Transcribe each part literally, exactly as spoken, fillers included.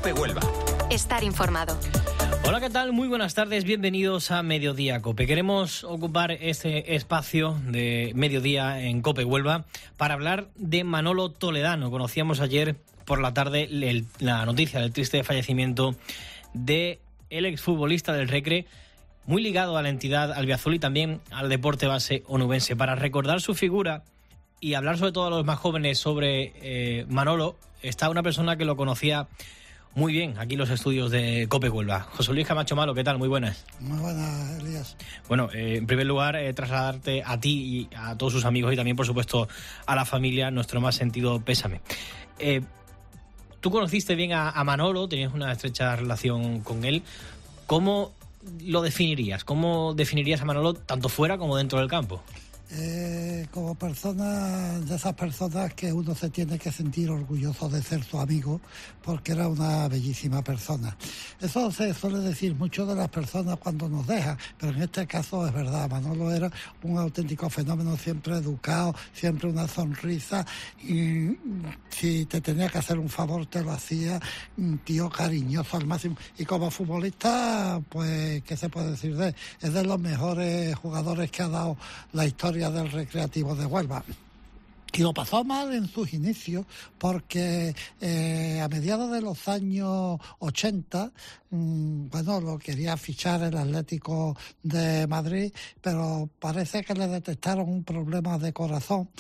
COPE Huelva. Estar informado. Hola, ¿qué tal? Muy buenas tardes, bienvenidos a Mediodía COPE. Queremos ocupar este espacio de Mediodía en COPE Huelva para hablar de Manolo Toledano. Conocíamos ayer por la tarde el, la noticia del triste fallecimiento de el exfutbolista del Recre, muy ligado a la entidad albiazul y también al deporte base onubense. Para recordar su figura y hablar sobre todo a los más jóvenes sobre eh, Manolo, está una persona que lo conocía muy bien aquí en los estudios de COPE Huelva. José Luis Camacho Malo, ¿qué tal? Muy buenas. Muy buenas, Elías. Bueno, eh, en primer lugar, eh, trasladarte a ti y a todos sus amigos y también, por supuesto, a la familia, nuestro más sentido pésame. Eh, tú conociste bien a, a Manolo, tenías una estrecha relación con él. ¿Cómo lo definirías? ¿Cómo definirías a Manolo tanto fuera como dentro del campo? Eh, como persona, de esas personas que uno se tiene que sentir orgulloso de ser su amigo, porque era una bellísima persona. Eso se suele decir mucho de las personas cuando nos dejan, pero en este caso es verdad. Manolo era un auténtico fenómeno, siempre educado, siempre una sonrisa, y si te tenía que hacer un favor te lo hacía, un tío cariñoso al máximo. Y como futbolista, pues, ¿qué se puede decir de él? Es de los mejores jugadores que ha dado la historia del Recreativo de Huelva. Y lo pasó mal en sus inicios porque eh, a mediados de los años ochenta, mmm, bueno, lo quería fichar el Atlético de Madrid, pero parece que le detectaron un problema de corazón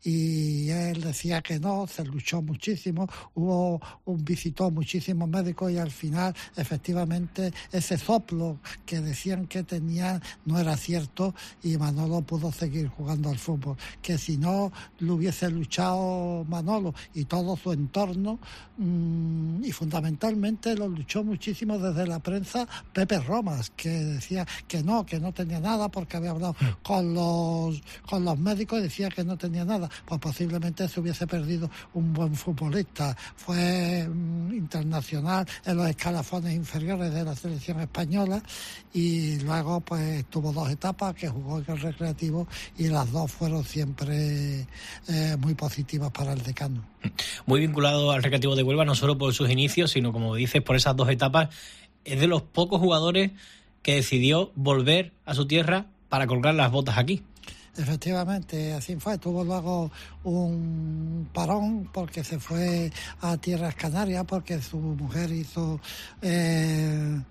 y él decía que no, se luchó muchísimo, hubo un visitó muchísimos médicos y al final efectivamente ese soplo que decían que tenía no era cierto y Manolo pudo seguir jugando al fútbol, que si no lo hubiese luchado Manolo y todo su entorno, mmm, y fundamentalmente lo luchó muchísimo desde la prensa Pepe Romas, que decía que no, que no tenía nada porque había hablado con los con los médicos y decía que no tenía nada. Pues posiblemente se hubiese perdido un buen futbolista. Fue mmm, internacional en los escalafones inferiores de la selección española y luego pues tuvo dos etapas que jugó en el Recreativo y las dos fueron siempre eh, muy positivas para el decano. Muy vinculado al Recreativo de Huelva, no solo por sus inicios, sino como dices, por esas dos etapas. Es de los pocos jugadores que decidió volver a su tierra para colgar las botas aquí. Efectivamente, así fue. Tuvo luego un parón porque se fue a Tierras Canarias porque su mujer hizo... Eh,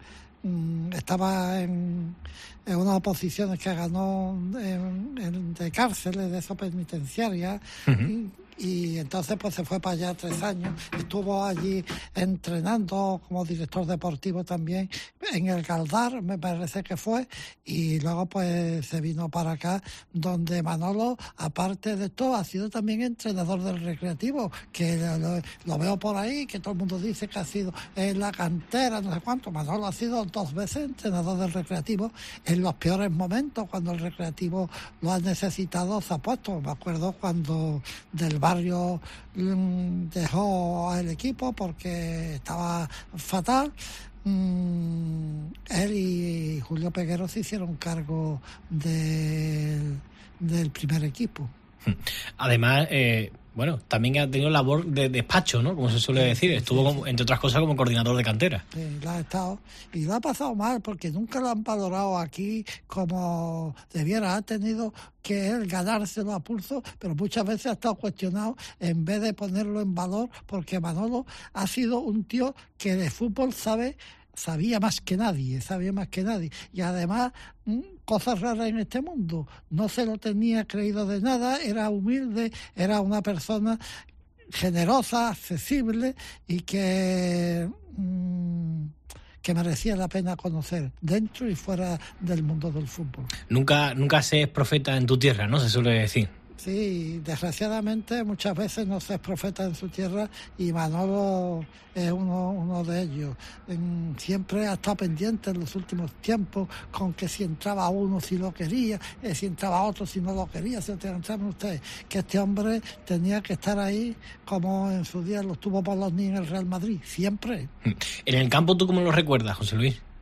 estaba en, en unas posiciones que ganó en, en, de cárceles, de eso penitenciaria, uh-huh. y, y entonces pues se fue para allá tres años, estuvo allí entrenando como director deportivo también en el Galdar, me parece que fue, y luego pues se vino para acá, donde Manolo, aparte de todo, ha sido también entrenador del Recreativo, que lo, lo veo por ahí, que todo el mundo dice que ha sido en la cantera, no sé cuánto. Manolo ha sido dos veces entrenador del Recreativo en los peores momentos, cuando el Recreativo lo ha necesitado, se ha puesto. Me acuerdo cuando del barrio mmm, dejó al equipo porque estaba fatal. Mm, él y Julio Peguero se hicieron cargo del, del primer equipo. Además, eh, bueno, también ha tenido labor de despacho, ¿no? Como se suele decir. Sí, Estuvo, sí, como, sí. entre otras cosas, como coordinador de cantera. Sí, lo ha estado. Y lo ha pasado mal porque nunca lo han valorado aquí como debiera. Ha tenido que él ganárselo a pulso, pero muchas veces ha estado cuestionado en vez de ponerlo en valor, porque Manolo ha sido un tío que de fútbol sabe... sabía más que nadie, sabía más que nadie. Y además, cosas raras en este mundo. No se lo tenía creído de nada, era humilde, era una persona generosa, accesible y que... Mmm, que merecía la pena conocer dentro y fuera del mundo del fútbol. Nunca, nunca se es profeta en tu tierra, ¿no? Se suele decir. Sí, desgraciadamente muchas veces no se es profeta en su tierra y Manolo es uno, uno de ellos. En, siempre ha estado pendiente en los últimos tiempos con que si entraba uno si lo quería, eh, si entraba otro si no lo quería, si entraban ustedes, que este hombre tenía que estar ahí como en su día lo estuvo Poloni en el Real Madrid, siempre. En el campo, ¿tú cómo lo recuerdas, José Luis?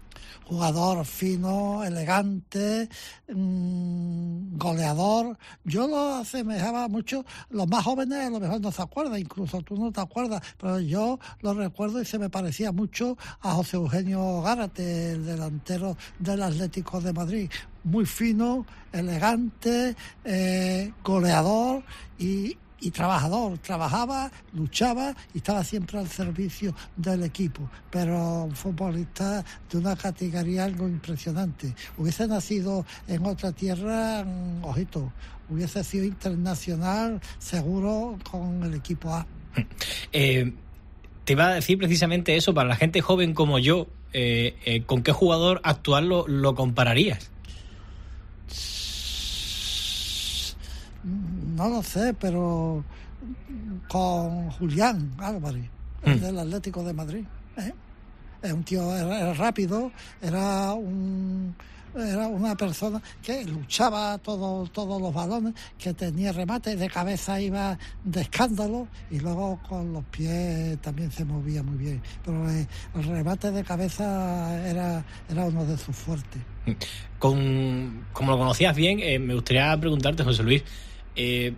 jugador fino, elegante, mmm, goleador. Yo lo asemejaba mucho, los más jóvenes a lo mejor no se acuerdan, incluso tú no te acuerdas, pero yo lo recuerdo y se me parecía mucho a José Eugenio Gárate, el delantero del Atlético de Madrid. Muy fino, elegante, eh, goleador y y trabajador, trabajaba, luchaba y estaba siempre al servicio del equipo, pero un futbolista de una categoría algo impresionante. Hubiese nacido en otra tierra, ojito, hubiese sido internacional seguro con el equipo A. Eh, te iba a decir precisamente eso, para la gente joven como yo, eh, eh, ¿con qué jugador actual lo, lo compararías? No lo sé, pero con Julián Álvarez, mm. el del Atlético de Madrid. ¿eh? Es un tío, era, era rápido, era un era una persona que luchaba todos todos los balones, que tenía remate, de cabeza iba de escándalo y luego con los pies también se movía muy bien. Pero eh, el remate de cabeza era, era uno de sus fuertes. Con, como lo conocías bien, eh, me gustaría preguntarte, José Luis, eh,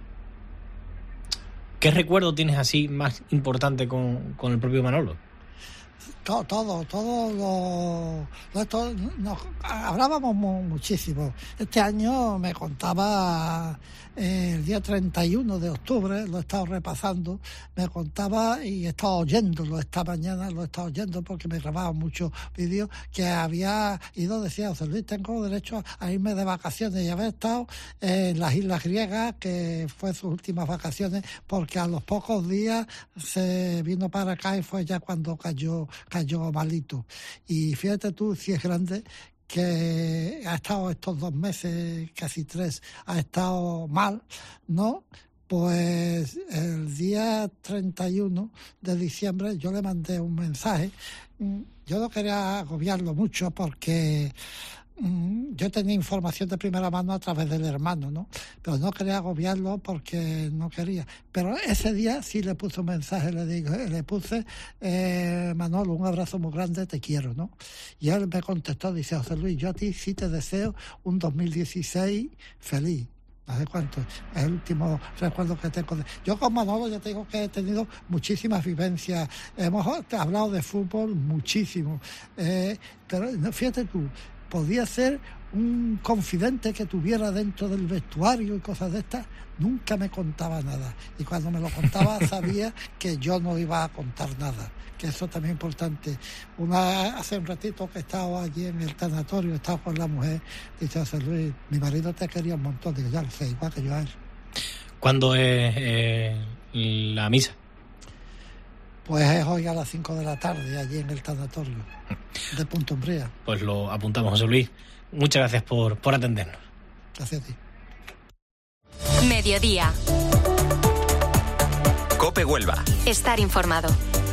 ¿qué recuerdo tienes así más importante con, con el propio Manolo? Todo, todo, todo lo, lo esto, nos hablábamos muchísimo. Este año me contaba eh, el día treinta y uno de octubre, lo he estado repasando, me contaba y he estado oyéndolo esta mañana, lo he estado oyendo porque me grababan muchos vídeos, que había ido, decía José Luis, tengo derecho a irme de vacaciones y haber estado en las Islas Griegas, que fue sus últimas vacaciones, porque a los pocos días se vino para acá y fue ya cuando cayó cayó malito. Y fíjate tú si es grande, que ha estado estos dos meses, casi tres, ha estado mal, ¿no? Pues el día treinta y uno de diciembre yo le mandé un mensaje. Yo no quería agobiarlo mucho porque yo tenía información de primera mano a través del hermano, ¿no? Pero no quería agobiarlo porque no quería. Pero ese día sí le puse un mensaje, le digo, le puse, eh, Manolo, un abrazo muy grande, te quiero, ¿no? Y él me contestó, dice, José Luis, yo a ti sí te deseo un dos mil dieciséis feliz. No sé cuánto, es el último recuerdo que tengo. Yo con Manolo ya te digo que he tenido muchísimas vivencias, hemos hablado de fútbol muchísimo, eh, pero fíjate tú, podía ser un confidente que tuviera dentro del vestuario y cosas de estas, nunca me contaba nada. Y cuando me lo contaba sabía que yo no iba a contar nada, que eso también es importante. Una, hace un ratito que estaba allí en el tanatorio, estaba con la mujer, dice José Luis, mi marido te quería un montón. Digo, ya lo sé, igual que yo a él. ¿Cuándo es eh, la misa? Pues es hoy a las cinco de la tarde, allí en el tanatorio de Punta Umbría. Pues lo apuntamos, José Luis. Muchas gracias por, por atendernos. Gracias a ti. Mediodía. COPE Huelva. Estar informado.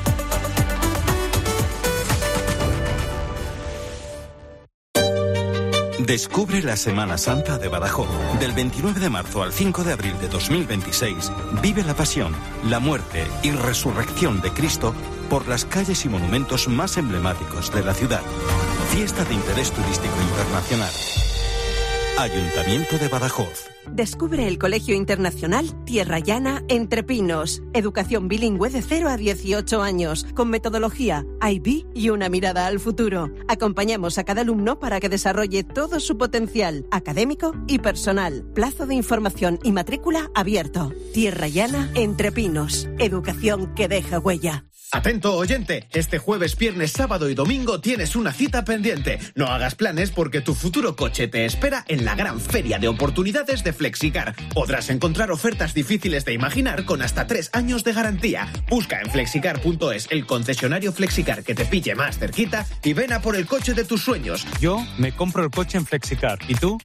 Descubre la Semana Santa de Badajoz. Del veintinueve de marzo al cinco de abril de dos mil veintiséis, vive la pasión, la muerte y resurrección de Cristo por las calles y monumentos más emblemáticos de la ciudad. Fiesta de interés turístico internacional. Ayuntamiento de Badajoz. Descubre el Colegio Internacional Tierra Llana Entre Pinos. Educación bilingüe de cero a dieciocho años, con metodología I B y una mirada al futuro. Acompañamos a cada alumno para que desarrolle todo su potencial académico y personal. Plazo de información y matrícula abierto. Tierra Llana Entre Pinos. Educación que deja huella. Atento oyente, este jueves, viernes, sábado y domingo tienes una cita pendiente. No hagas planes porque tu futuro coche te espera en la gran feria de oportunidades de Flexicar. Podrás encontrar ofertas difíciles de imaginar con hasta tres años de garantía. Busca en flexicar punto es el concesionario Flexicar que te pille más cerquita y ven a por el coche de tus sueños. Yo me compro el coche en Flexicar. ¿Y tú?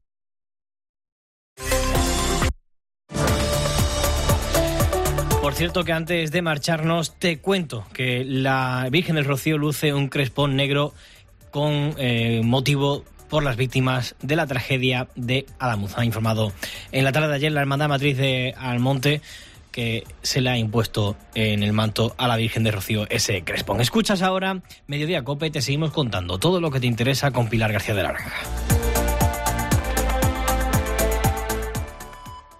Por cierto que antes de marcharnos te cuento que la Virgen del Rocío luce un crespón negro con eh, motivo por las víctimas de la tragedia de Adamuz. Ha informado en la tarde de ayer la Hermandad Matriz de Almonte que se le ha impuesto en el manto a la Virgen de Rocío ese crespón. Escuchas ahora Mediodía Cope, te seguimos contando todo lo que te interesa con Pilar García de la Granja.